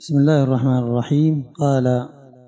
بسم الله الرحمن الرحيم. قال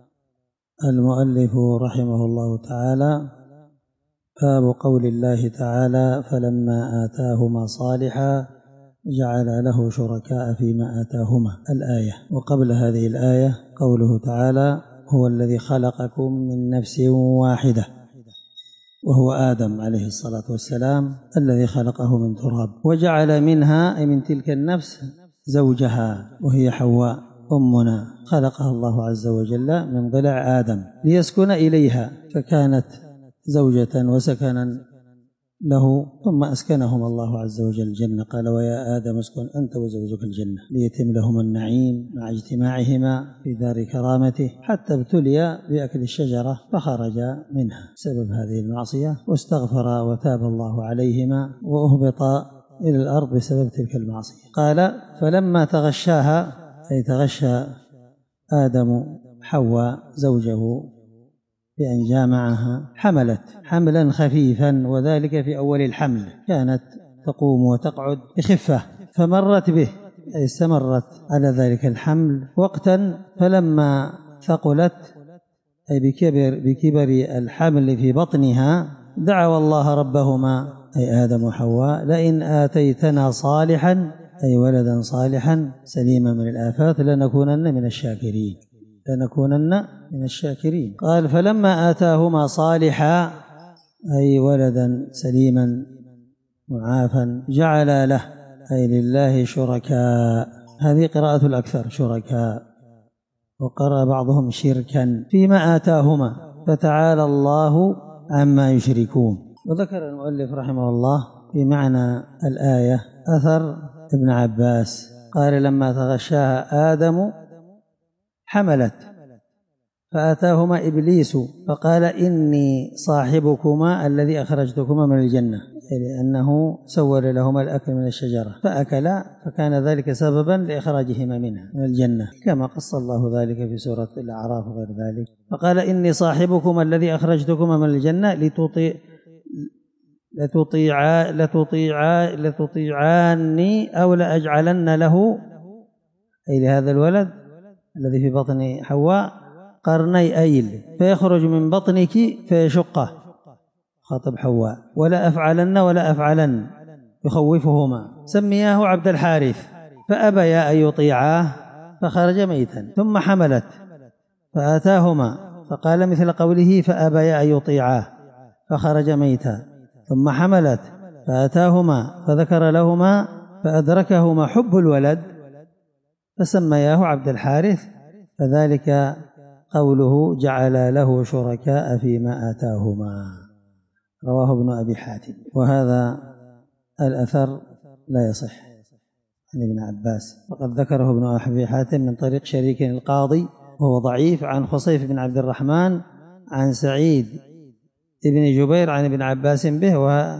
المؤلف رحمه الله تعالى: باب قول الله تعالى: فلما آتاهما صالحا جعل له شركاء فيما آتاهما، الآية. وقبل هذه الآية قوله تعالى: هو الذي خلقكم من نفس واحدة، وهو آدم عليه الصلاة والسلام الذي خلقه من تراب، وجعل منها أي من تلك النفس زوجها وهي حواء أمنا، خلقها الله عز وجل من ضلع آدم ليسكن إليها، فكانت زوجة وسكنا له، ثم أسكنهم الله عز وجل الجنة. قال: ويا آدم اسكن أنت وزوجك الجنة ليتم لهما النعيم مع اجتماعهما في دار كرامته، حتى ابتلي بأكل الشجرة فخرج منها بسبب هذه المعصية، واستغفر وتاب الله عليهما، وأهبط إلى الأرض بسبب تلك المعصية. قال: فلما تغشاها أي تغشى آدم حواء زوجه بأن جامعها، حملت حملا خفيفا، وذلك في أول الحمل، كانت تقوم وتقعد بخفة، فمرت به أي استمرت على ذلك الحمل وقتا، فلما ثقلت أي بكبر الحمل في بطنها دعوا الله ربهما أي آدم وحواء: لئن آتيتنا صالحا أي ولدا صالحا سليما من الآفات لنكونن من الشاكرين، لنكونن من الشاكرين. قال: فلما آتاهما صالحا أي ولدا سليما معافا جعل له أي لله شركاء، هذه قراءة الأكثر شركاء، وقرأ بعضهم شركا فيما آتاهما، فتعالى الله عما يشركون. وذكر المؤلف رحمه الله في معنى الآية أثر ابن عباس قال: لما تغشاها آدم حملت فأتاهما إبليس فقال: إني صاحبكما الذي أخرجتكما من الجنة، لأنه سول لهما الأكل من الشجرة فأكلا، فكان ذلك سببا لإخراجهما منها من الجنة، كما قص الله ذلك في سورة الأعراف وغير ذلك. فقال: إني صاحبكما الذي أخرجتكما من الجنة لتطيعاني أو لأجعلن له أي لهذا الولد الذي في بطن حواء قرني أيل فيخرج من بطنك فيشقه، خاطب حواء، ولا أفعلن يخوفهما، سمياه عبد الحارث، فأبيا أن يطيعاه فخرج ميتا، ثم حملت فآتاهما فقال مثل قوله: فأبيا أن يطيعاه فخرج ميتا، ثم حملت فآتاهما فذكر لهما فأدركهما حب الولد فسمياه عبد الحارث، فذلك قوله جعل له شركاء فيما آتاهما، رواه ابن أبي حاتم. وهذا الأثر لا يصح عن ابن عباس، وقد ذكره ابن أبي حاتم من طريق شريك القاضي وهو ضعيف، عن خصيف بن عبد الرحمن عن سعيد ابن جبير عن ابن عباس به،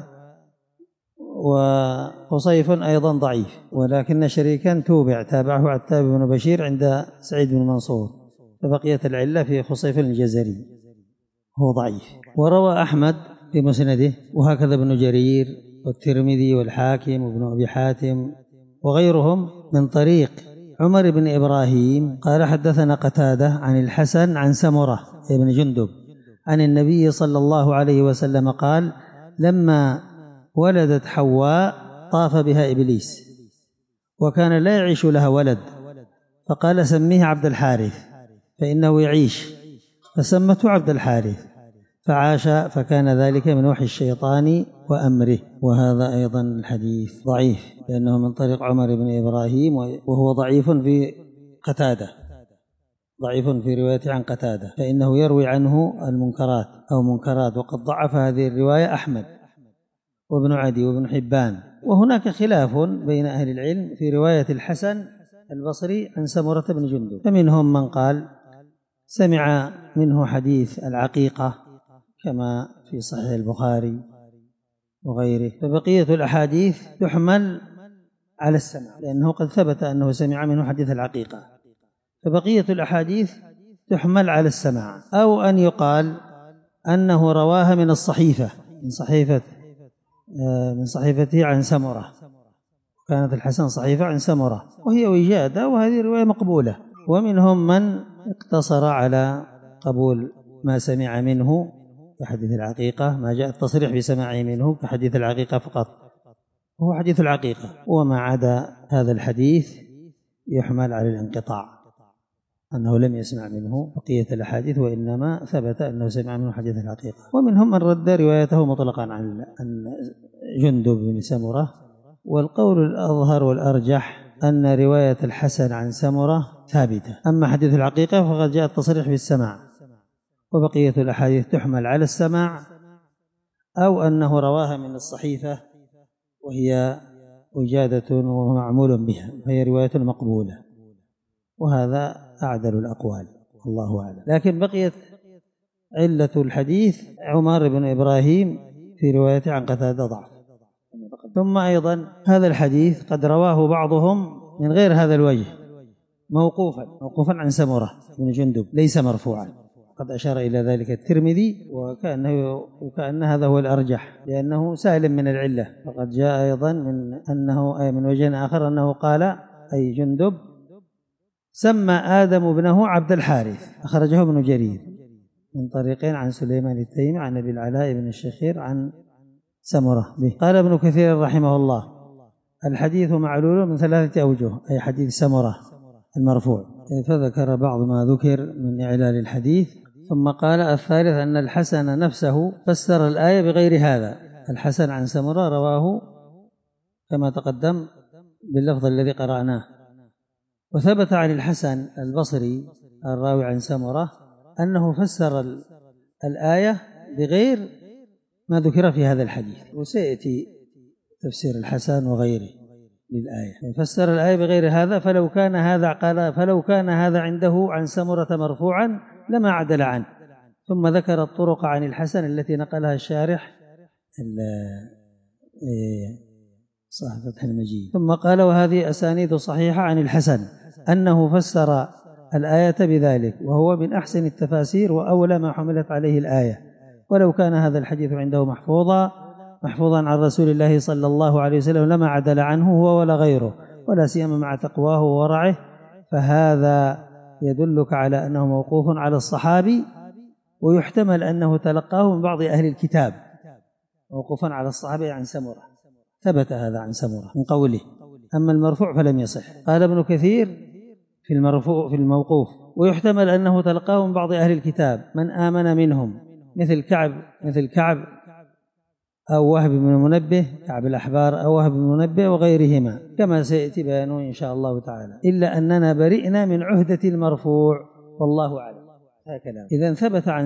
وخصيف أيضا ضعيف، ولكن شريكا تابعه عتاب بن بشير عند سعيد بن منصور، فبقيت العلة في خصيف الجزري هو ضعيف. وروى أحمد في مسنده، وهكذا ابن جرير والترمذي والحاكم وابن أبي حاتم وغيرهم من طريق عمر بن إبراهيم قال: حدثنا قتادة عن الحسن عن سمرة بن جندب عن النبي صلى الله عليه وسلم قال: لما ولدت حواء طاف بها إبليس وكان لا يعيش لها ولد، فقال: سميه عبد الحارث فإنه يعيش، فسمته عبد الحارث فعاش، فكان ذلك من وحي الشيطان وأمره. وهذا أيضا الحديث ضعيف لأنه من طريق عمر بن إبراهيم، وهو ضعيف في قتادة، ضعيف في روايته عن قتادة، فإنه يروي عنه المنكرات أو منكرات، وقد ضعف هذه الرواية أحمد وابن عدي وابن حبان. وهناك خلاف بين أهل العلم في رواية الحسن البصري عن سمرة بن جندب، فمنهم من قال سمع منه حديث العقيقة كما في صحيح البخاري وغيره، فبقية الأحاديث تحمل على السمع، لأنه قد ثبت أنه سمع منه حديث العقيقة، فبقية الأحاديث تحمل على السماع، أو أن يقال أنه رواها من الصحيفة، من صحيفته عن سمرة، كانت الحسن صحيفة عن سمرة وهي وجادة، وهذه رواية مقبولة ومنهم من اقتصر على قبول ما سمع منه كحديث العقيقة، ما جاء التصريح بسماعه منه كحديث العقيقة فقط، هو حديث العقيقة، وما عدا هذا الحديث يحمل على الانقطاع، أنه لم يسمع منه بقية الأحاديث، وإنما ثبت أنه سمع منه حديث العقيقة. ومنهم من رد روايته مطلقا عن جندب بن سمرة، والقول الأظهر والأرجح أن رواية الحسن عن سمرة ثابتة، أما حديث العقيقة فقد جاء التصريح بالسماع، وبقية الأحاديث تحمل على السماع، أو أنه رواها من الصحيفة وهي وجادة ومعمول بها، فهي رواية مقبولة، وهذا أعدل الأقوال، الله أعلم. لكن بقيت علة الحديث عمار بن إبراهيم في روايته عن قتادة ضعف. ثم أيضا هذا الحديث قد رواه بعضهم من غير هذا الوجه موقوفا عن سمرة بن جندب، ليس مرفوعا، قد أشار إلى ذلك الترمذي، وكأن هذا هو الأرجح، لأنه سالم من العلة. فقد جاء أيضا من وجه آخر أنه قال أي جندب سمى آدم ابنه عبد الحارث، أخرجه ابن جرير من طريقين عن سليمان التيمي عن أبي العلاء بن الشخير عن سمرة به. قال ابن كثير رحمه الله الحديث معلول من 3 أوجه، أي حديث سمرة المرفوع، فذكر بعض ما ذكر من إعلال الحديث، ثم قال الثالث أن الحسن نفسه فسر الآية بغير هذا. الحسن عن سمرة رواه كما تقدم باللفظ الذي قرأناه. وثبت عن الحسن البصري الراوي عن سمرة أنه فسر الآية بغير ما ذكر في هذا الحديث، وسيأتي تفسير الحسن وغيره للآية، فسر الآية بغير هذا، فلو كان هذا عنده عن سمرة مرفوعا لما عدل عنه. ثم ذكر الطرق عن الحسن التي نقلها الشارح صاحب فتح المجيد، ثم قال وهذه أسانيد صحيحة عن الحسن أنه فسر الآية بذلك، وهو من أحسن التفاسير وأولى ما حملت عليه الآية. ولو كان هذا الحديث عنده محفوظا عن رسول الله صلى الله عليه وسلم لما عدل عنه هو ولا غيره، ولا سيما مع تقواه وورعه، فهذا يدلك على أنه موقوف على الصحابي، ويحتمل أنه تلقاه من بعض أهل الكتاب موقوفا على الصحابي عن سمرة، ثبت هذا عن سمرة من قوله. أما المرفوع فلم يصح. قال ابن كثير في الموقوف ويحتمل أنه تلقاه من بعض أهل الكتاب من آمن منهم مثل كعب أو وهب بن منبه، كعب الأحبار أو وهب بن منبه وغيرهما، كما سيأتي بيانه إن شاء الله تعالى، إلا أننا برئنا من عهدة المرفوع والله أعلم. هكذا. إذن ثبت عن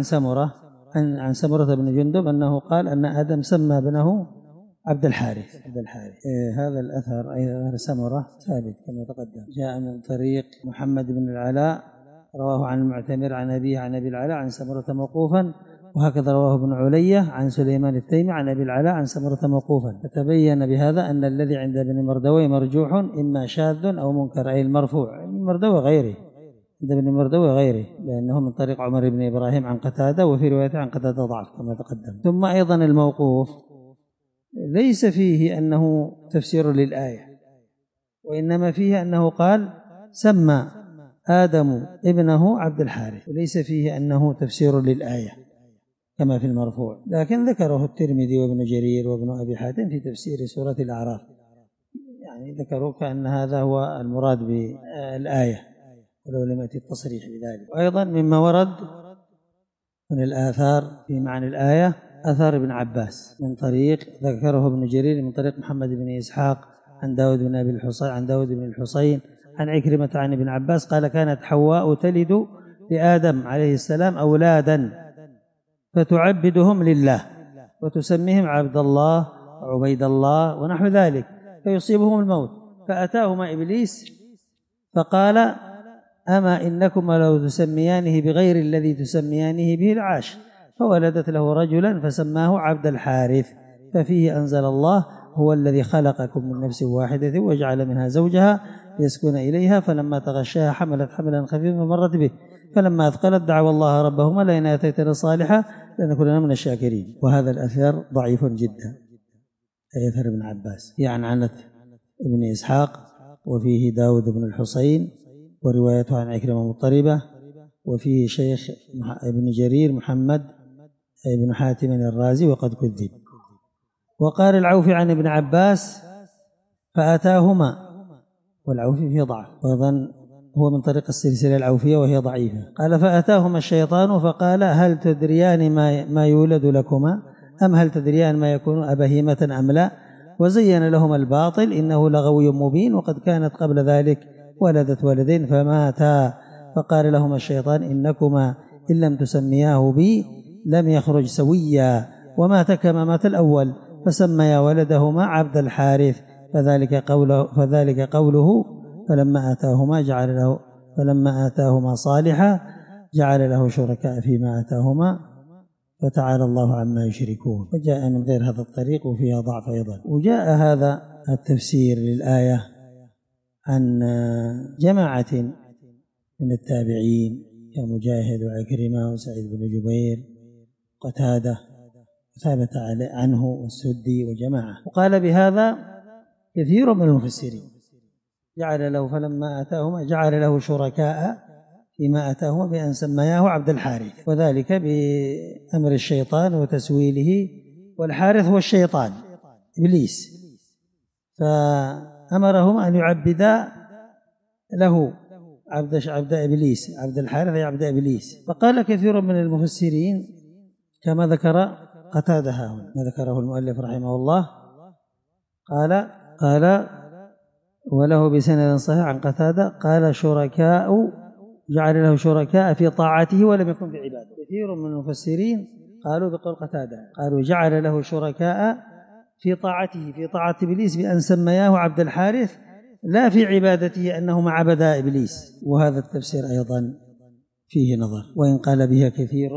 سمرة بن جندب أنه قال أن آدم سمى ابنه عبد الحارث. هذا الأثر أي سمرة ثابت كما تقدم، جاء من طريق محمد بن العلاء رواه عن المعتمر عن أبيه عن أبي العلاء عن سمرة موقوفا، وهكذا رواه ابن علية عن سليمان التيمي عن أبي العلاء عن سمرة موقوفا. فتبين بهذا أن الذي عند ابن مردوي مرجوح إما شاذ أو منكر، أي المرفوع ابن مردوي غيره، عند ابن مردوي غيره، لأنه من طريق عمر بن إبراهيم عن قتادة، وفي روايته عن قتادة ضعف كما تقدم. ثم أيضا الموقوف ليس فيه أنه تفسير للآية، وإنما فيه أنه قال سمى آدم ابنه عبد الحارث، وليس فيه أنه تفسير للآية كما في المرفوع. لكن ذكره الترمذي وابن جرير وابن أبي حاتم في تفسير سورة الأعراف، يعني ذكروا كأن هذا هو المراد بالآية ولو لم يأتي التصريح بذلك. وأيضا مما ورد من الآثار في معنى الآية أثار ابن عباس من طريق ذكره ابن جرير من طريق محمد بن إسحاق عن داود بن الحصين عن عكرمة عن ابن عباس قال كانت حواء تلد لآدم عليه السلام أولادا فتعبدهم لله وتسميهم عبد الله وعبيد الله ونحو ذلك، فيصيبهم الموت، فأتاهما إبليس فقال أما إنكما لو تسميانه بغير الذي تسميانه به العاش، فولدت له رجلا فسماه عبد الحارث. ففيه أنزل الله هو الذي خلقكم من نفس واحدة وجعل منها زوجها ليسكن إليها، فلما تغشاها حملت حملا خفيفا فمرت به، فلما أثقلت دعوا الله ربهما لئن آتيتنا صالحا لنكونن من الشاكرين. وهذا الأثر ضعيف جدا، أثر ابن عباس، يعني عنت ابن إسحاق وفيه داود بن الحصين وروايته عن عكرمة مضطربة. وفيه شيخ ابن جرير محمد ابن حاتم الرازي وقد كذب. وقال العوفي عن ابن عباس فأتاهما، والعوفي فيه ضعف، وأيضا هو من طريق السلسلة العوفية وهي ضعيفة. قال فأتاهما الشيطان فقال هل تدريان ما يولد لكما أم هل تدريان ما يكون أبهيمة أم لا؟ وزين لهما الباطل إنه لغوي مبين، وقد كانت قبل ذلك ولدت ولدين فماتا. فقال لهما الشيطان إنكما إن لم تسمياه بي لم يخرج سويا، ومات كما مات الأول، فسميا ولدهما عبد الحارث. فذلك قوله فلما آتاهما صالحا جعل له شركاء فيما آتاهما فتعالى الله عما يشركون. وجاء من غير هذا الطريق وفيها ضعف أيضا. وجاء هذا التفسير للآية عن جماعة من التابعين كمجاهد وعكرمة وسعيد بن جبير قتادة، ثابت عنه والسدي وجماعة. وقال بهذا كثير من المفسرين، جعل له فلما آتاهما جعل له شركاء فيما آتاهما بأن سمياه عبد الحارث، وذلك بأمر الشيطان وتسويله، والحارث هو الشيطان إبليس، فأمرهم أن يعبدا له عبد إبليس، عبد الحارث يا عبد إبليس. فقال كثير من المفسرين كما ذكر قتادة هنا، ما ذكره المؤلف رحمه الله، قال وله بسند صحيح عن قتادة قال شركاء جعل له شركاء في طاعته ولم يكن في عباده. كثير من المفسرين قالوا بقول قتادة، قالوا جعل له شركاء في طاعته، في طاعة إبليس، بأن سمياه عبد الحارث، لا في عبادته أنهما عبدا إبليس. وهذا التفسير أيضا فيه نظر، وإن قال به كثير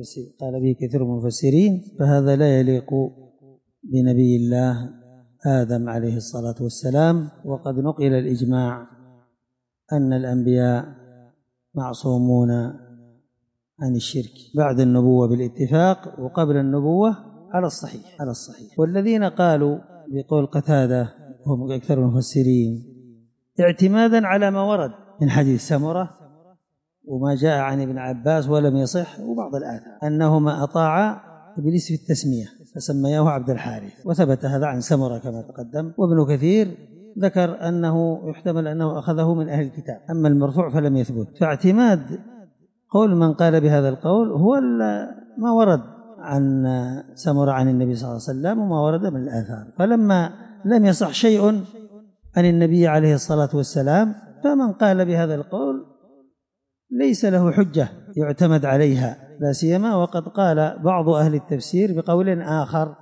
من المفسرين فهذا لا يليق بنبي الله آدم عليه الصلاة والسلام. وقد نقل الإجماع أن الأنبياء معصومون عن الشرك بعد النبوة بالاتفاق، وقبل النبوة على الصحيح. والذين قالوا بقول قتادة هم أكثر المفسرين اعتمادا على ما ورد من حديث سمرة وما جاء عن ابن عباس ولم يصح، وبعض الآثار أنهما أطاعا إبليس في التسمية فسمياه عبد الحارث، وثبت هذا عن سمرة كما تقدم. وابن كثير ذكر أنه يحتمل أنه أخذه من أهل الكتاب، أما المرفوع فلم يثبت. فاعتماد قول من قال بهذا القول هو ما ورد عن سمرة عن النبي صلى الله عليه وسلم وما ورد من الآثار. فلما لم يصح شيء عن النبي عليه الصلاة والسلام، فمن قال بهذا القول ليس له حجة يعتمد عليها، لا سيما وقد قال بعض أهل التفسير بقول آخر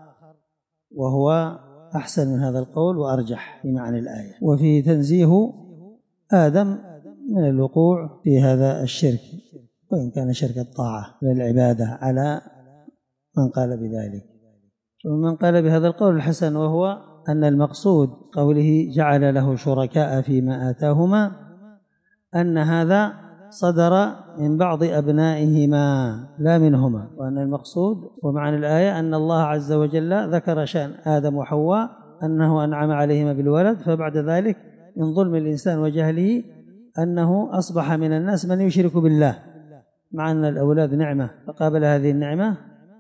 وهو أحسن من هذا القول وأرجح في معنى الآية، وفيه تنزيه آدم من الوقوع في هذا الشرك، وإن كان شرك الطاعة للعبادة على من قال بذلك. ومن قال بهذا القول الحسن، وهو أن المقصود قوله جعل له شركاء فيما آتاهما أن هذا صدر من بعض أبنائهما لا منهما، وأن المقصود ومعنى الآية أن الله عز وجل ذكر شأن آدم وحواء أنه أنعم عليهما بالولد، فبعد ذلك من ظلم الإنسان وجهله أنه أصبح من الناس من يشرك بالله، مع أن الأولاد نعمة، فقابل هذه النعمة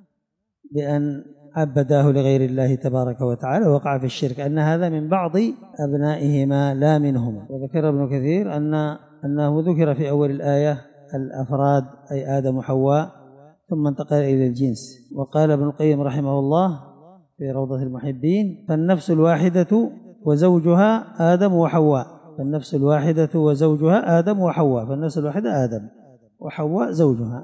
بأن عبداه لغير الله تبارك وتعالى ووقع في الشرك، أن هذا من بعض أبنائهما لا منهما. وذكر ابن كثير أنه ذكر في أول الآية الأفراد أي آدم وحواء، ثم انتقل إلى الجنس. وقال ابن القيم رحمه الله في روضة المحبين فالنفس الواحدة وزوجها آدم وحواء، فالنفس الواحدة وزوجها آدم وحواء، فالنفس الواحدة آدم وحواء زوجها،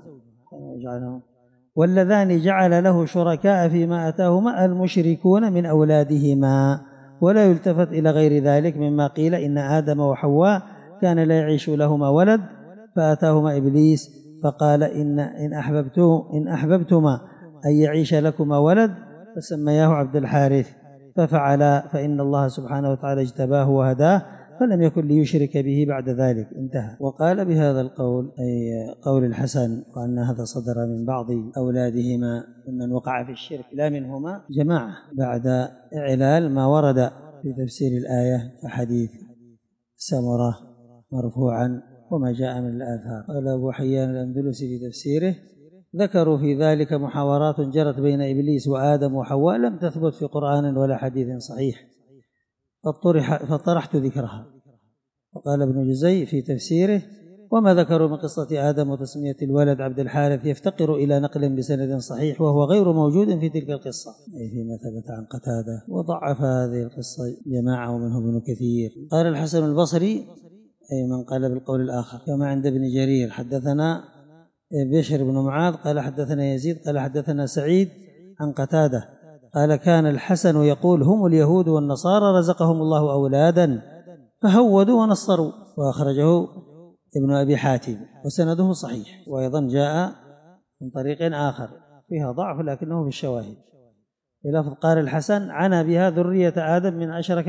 واللذان جعل له شركاء فيما آتاهما المشركون من أولادهما، ولا يلتفت إلى غير ذلك مما قيل إن آدم وحواء كان لا يعيش لهما ولد فآتاهما إبليس فقال إن أحببتما أن يعيش لكما ولد فسمياه عبد الحارث ففعلا، فإن الله سبحانه وتعالى اجتباه وهداه فلم يكن ليشرك به بعد ذلك. انتهى. وقال بهذا القول أي قول الحسن، وأن هذا صدر من بعض أولادهما ممن وقع في الشرك لا منهما، جماعة بعد إعلال ما ورد في تفسير الآية كحديث سمرة مرفوعا وما جاء من الآثار. قال أبو حيان الأندلسي في تفسيره: ذكروا في ذلك محاورات جرت بين إبليس وآدم وحواء لم تثبت في قرآن ولا حديث صحيح، فطرحت ذكرها. وقال ابن جزي في تفسيره: وما ذكروا من قصة آدم وتسمية الولد عبد الحارث يفتقر إلى نقل بسند صحيح، وهو غير موجود في تلك القصة، أي فيما ثبت عن قتادة. وضعف هذه القصة جماعة ومنهم ابن كثير. قال الحسن البصري، أي من قال بالقول الآخر، كما عند ابن جرير: حدثنا بشر بن معاذ قال حدثنا يزيد قال حدثنا سعيد عن قتادة قال: كان الحسن يقول: هم اليهود والنصارى رزقهم الله أولادا فهودوا ونصروا. وأخرجه ابن أبي حاتم وسنده صحيح. وأيضا جاء من طريق آخر فيها ضعف لكنه في الشواهد بلفظ: قال الحسن: عنى بها ذرية آدم من أشرك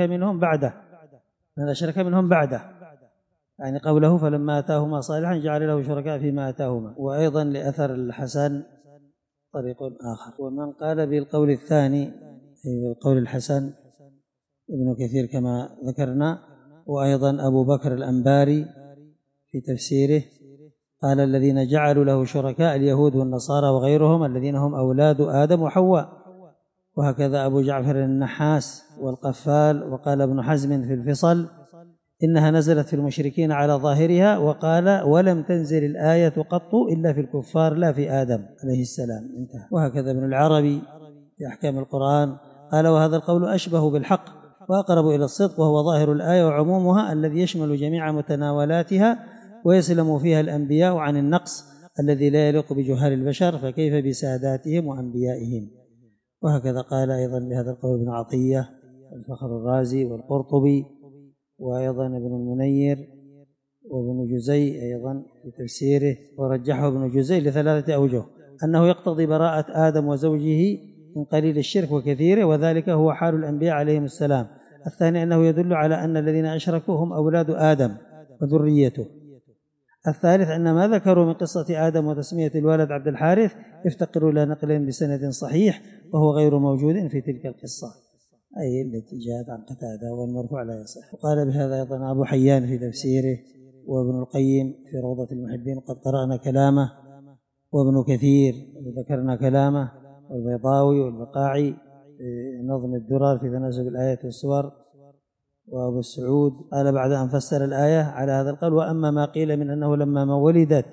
منهم بعده، يعني قوله: فلما آتاهما صالحا جعل له شركاء فيما آتاهما. وأيضا لأثر الحسن طريق آخر. ومن قال بالقول الثاني أي بالقول الحسن ابن كثير كما ذكرنا، وأيضا أبو بكر الأنباري في تفسيره قال: الذين جعلوا له شركاء اليهود والنصارى وغيرهم الذين هم أولاد آدم وحواء. وهكذا أبو جعفر النحاس والقفال. وقال ابن حزم في الفصل: إنها نزلت في المشركين على ظاهرها. وقال: ولم تنزل الآية قط إلا في الكفار لا في آدم عليه السلام. انتهى. وهكذا ابن العربي في أحكام القرآن قال: وهذا القول أشبه بالحق وأقرب إلى الصدق، وهو ظاهر الآية وعمومها الذي يشمل جميع متناولاتها، ويسلم فيها الأنبياء عن النقص الذي لا يليق بجهال البشر، فكيف بساداتهم وأنبيائهم. وهكذا قال أيضا بهذا القول ابن عطية الفخر الرازي والقرطبي، وأيضا ابن المنير وابن جزي أيضا في تفسيره. ورجحه ابن جزي لثلاثة أوجه: أنه يقتضي براءة آدم وزوجه من قليل الشرك وكثيره، وذلك هو حال الأنبياء عليهم السلام. الثاني أنه يدل على أن الذين أشركوا هم أولاد آدم وذريته. الثالث أن ما ذكروا من قصة آدم وتسمية الولد عبد الحارث يفتقر إلى نقل بسند صحيح، وهو غير موجود في تلك القصة، أي التي جاءت عن قتادة والمرفوع لا يصح. وقال بهذا أيضا أبو حيان في تفسيره، وابن القيم في روضة المحبين قد قرأنا كلامه، وابن كثير ذكرنا كلامه، والبيضاوي والبقاعي في نظم الدرر في تناسب الآيات والسور، وأبو السعود قال بعد أن فسر الآية على هذا القول: وأما ما قيل من أنه لما ولدت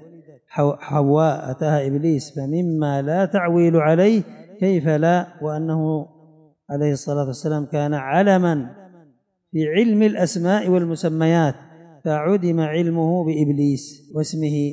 حواء أتاها إبليس فمما لا تعويل عليه كيف لا، وأنه عليه الصلاة والسلام كان علما في علم الأسماء والمسميات فعدم علمه بإبليس واسمه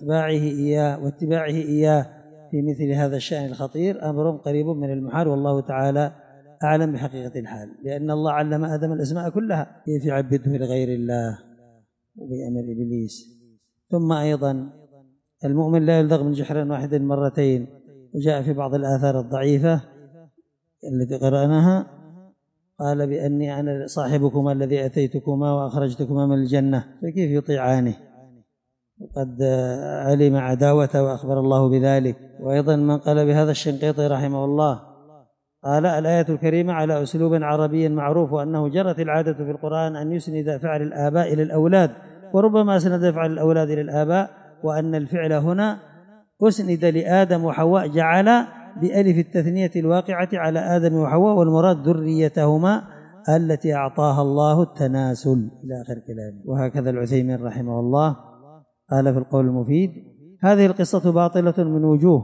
واتباعه إياه في مثل هذا الشأن الخطير أمر قريب من المحال، والله تعالى أعلم بحقيقة الحال، لأن الله علم آدم الأسماء كلها، كيف يعبده لغير الله وبأمر إبليس. ثم أيضا المؤمن لا يلدغ من جحر واحد مرتين. وجاء في بعض الآثار الضعيفة التي قرأناها قال: بأني أنا صاحبكما الذي أتيتكما وأخرجتكما من الجنة، فكيف يطيعانه؟ وقد علم عداوته وأخبر الله بذلك. وأيضا من قال بهذا الشنقيطي رحمه الله قال: الآية الكريمة على أسلوب عربي معروف، وأنه جرت العادة في القرآن أن يسند فعل الآباء إلى الأولاد، وربما أسند فعل الأولاد إلى الآباء، وأن الفعل هنا أسند لآدم وحواء جعل بألف التثنية الواقعة على آدم وحواء، والمراد ذريتهما التي أعطاها الله التناسل إلى آخر كلامه. وهكذا العثيمين رحمه الله قال في القول المفيد: هذه القصة باطلة من وجوه،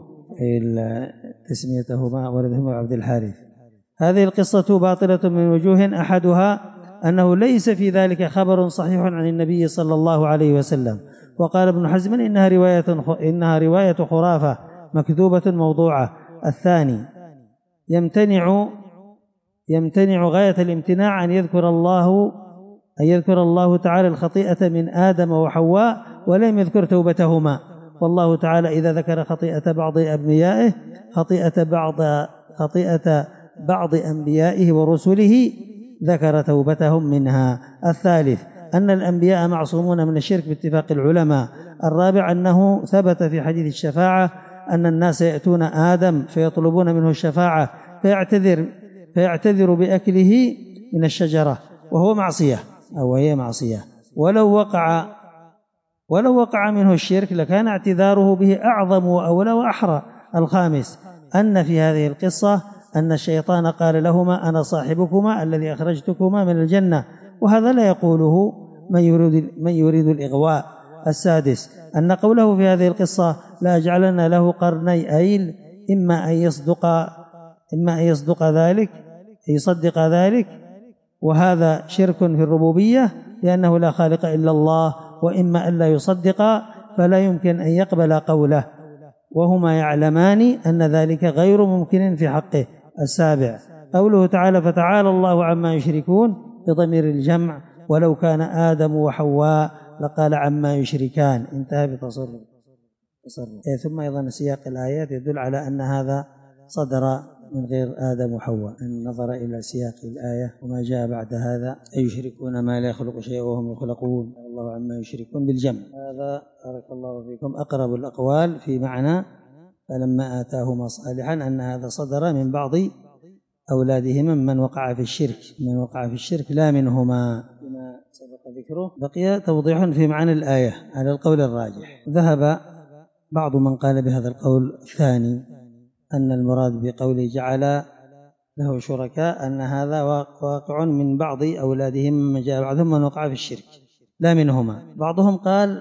تسميتهما ولدهما عبد الحارث. هذه القصة باطلة من وجوه، أحدها أنه ليس في ذلك خبر صحيح عن النبي صلى الله عليه وسلم. وقال ابن حزم: إنها رواية خرافة مكذوبة موضوعة. الثاني يمتنع غاية الامتناع أن يذكر الله تعالى الخطيئة من آدم وحواء ولم يذكر توبتهما، والله تعالى إذا ذكر خطيئة بعض أنبيائه خطيئة بعض أنبيائه ورسله ذكر توبتهم منها. الثالث أن الأنبياء معصومون من الشرك باتفاق العلماء. الرابع أنه ثبت في حديث الشفاعة أن الناس يأتون آدم فيطلبون منه الشفاعة فيعتذر بأكله من الشجرة، وهي معصية، ولو وقع ولو وقع منه الشرك لكان اعتذاره به أعظم وأولى وأحرى. الخامس أن في هذه القصة أن الشيطان قال لهما أنا صاحبكما الذي أخرجتكما من الجنة، وهذا لا يقوله من يريد الإغواء. السادس أن قوله في هذه القصة لا أجعلن له قرني أيل، إما أن يصدق ذلك، يصدق ذلك، وهذا شرك في الربوبية لأنه لا خالق إلا الله، وإما أن لا يصدق فلا يمكن أن يقبل قوله، وهما يعلمان أن ذلك غير ممكن في حقه. السابع قوله تعالى فتعالى الله عما يشركون بضمير الجمع، ولو كان آدم وحواء لقال عما يشركان، انتهى بتصرف. ثم أيضا سياق الآيات يدل على أن هذا صدر من غير آدم وحواء، أن نظر إلى سياق الآية وما جاء بعد هذا أيشركون ما لا يخلق شيئا وهم يخلقون الله عما يشركون بالجمع. هذا بارك الله فيكم أقرب الأقوال في معنى فلما آتاهما صالحا، أن هذا صدر من بعض أولادهما من وقع في الشرك لا منهما، بما سبق ذكره. بقي توضيح في معنى الآية على القول الراجح. ذهب بعض من قال بهذا القول الثاني أن المراد بقوله جعل له شركاء أن هذا واقع من بعض أولادهم من جاء بعضهم من وقع في الشرك لا منهما. بعضهم قال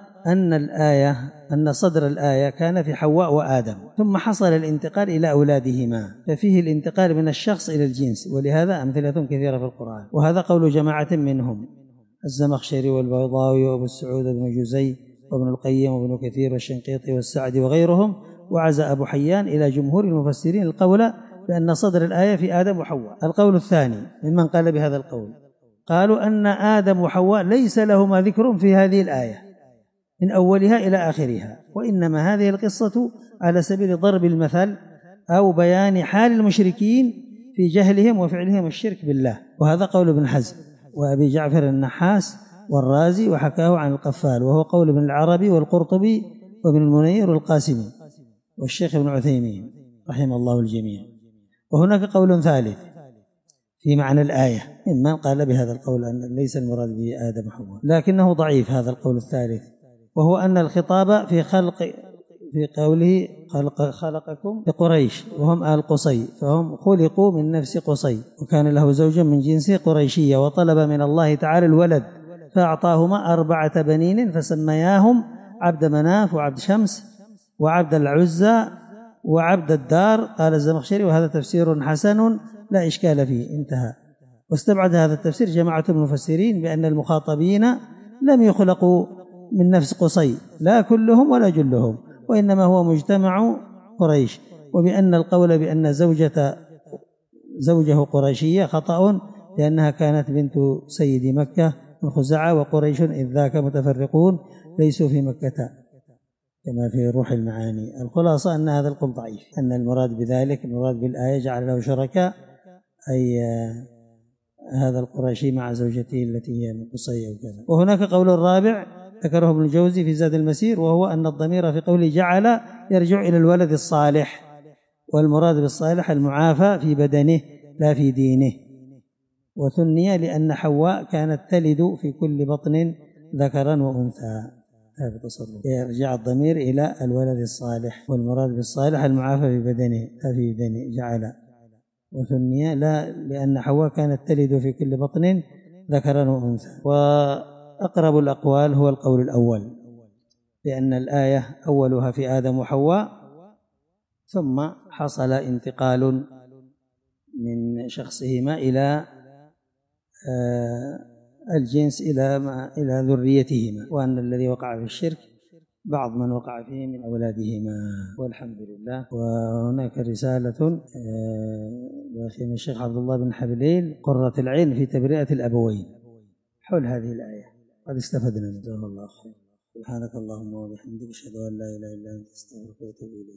أن صدر الآية كان في حواء وآدم، ثم حصل الانتقال إلى أولادهما، ففيه الانتقال من الشخص إلى الجنس، ولهذا أمثلة كثيرة في القرآن. وهذا قول جماعة منهم الزمخشري والبيضاوي وابو السعود بن جزي وابن القيم وابن كثير والشنقيطي والسعدي وغيرهم. وعزى أبو حيان إلى جمهور المفسرين القول بأن صدر الآية في آدم وحواء. القول الثاني ممن قال بهذا القول قالوا أن آدم وحواء ليس لهما ذكر في هذه الآية من أولها إلى آخرها، وإنما هذه القصة على سبيل ضرب المثل أو بيان حال المشركين في جهلهم وفعلهم الشرك بالله. وهذا قول ابن حزم وأبي جعفر النحاس والرازي، وحكاه عن القفال، وهو قول ابن العربي والقرطبي وابن المنير والقاسمي والشيخ ابن عثيمين رحم الله الجميع. وهناك قول ثالث في معنى الآية ممن قال بهذا القول أن ليس المراد به آدم وحواء، لكنه ضعيف هذا القول الثالث، وهو أن الخطاب في قوله خلقكم بقريش وهم آل قصي، فهم خلقوا من نفس قصي، وكان له زوجا من جنس قريشية، وطلب من الله تعالى الولد فأعطاهما 4 بنين فسمياهم عبد مناف وعبد شمس وعبد العزى وعبد الدار. قال الزمخشري وهذا تفسير حسن لا إشكال فيه، انتهى. واستبعد هذا التفسير جماعة المفسرين بأن المخاطبين لم يخلقوا من نفس قصي، لا كلهم ولا جلهم، وإنما هو مجتمع قريش، وبأن القول بأن زوجه قريشية خطأ، لأنها كانت بنت سيد مكة من خزاعة، وقريش إذ ذاك متفرقون ليسوا في مكة كما في روح المعاني. الخلاصة أن هذا القول ضعيف، أن المراد بذلك المراد بالآية جعل له شركاء، أي هذا القرشي مع زوجته التي هي من قصي أو كذا. وهناك قول الرابع ذكره ابن الجوزي في زاد المسير، وهو أن الضمير في قوله جعل يرجع إلى الولد الصالح، والمراد بالصالح المعافى في بدنه لا في دينه. وثني لأن حواء كانت تلد في كل بطن ذكرا وأنثى، هذا تصرف يرجع الضمير إلى الولد الصالح، والمراد بالصالح المعافى في بدنه لا في دينه جعل. وثني لا لأن حواء كانت تلد في كل بطن ذكرا وأنثى. وأقرب الأقوال هو القول الأول، لأن الآية أولها في آدم وحواء، ثم حصل انتقال من شخصهما إلى الجنس إلى ذريتهما، وأن الذي وقع في الشرك بعض من وقع فيه من أولادهما، والحمد لله. وهناك رسالة لأخينا الشيخ عبد الله بن حبليل قرة العين في تبرئة الأبوين حول هذه الآية، قد استفدنا منه. الله خير. سبحانك اللهم وبحمدك أشهد أن لا إله إلا أنت أستغفرك وأتوب إليك.